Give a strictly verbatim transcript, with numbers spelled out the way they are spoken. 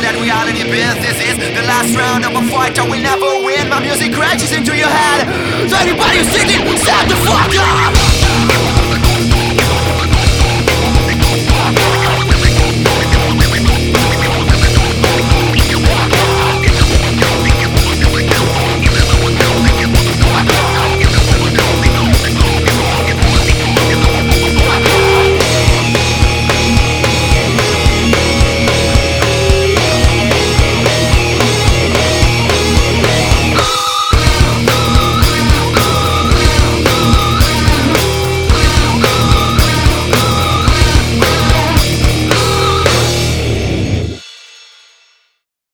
that reality business is the last round of a fight I will never win. My music crashes into your head. So anybody who's thinking, shut the fuck up!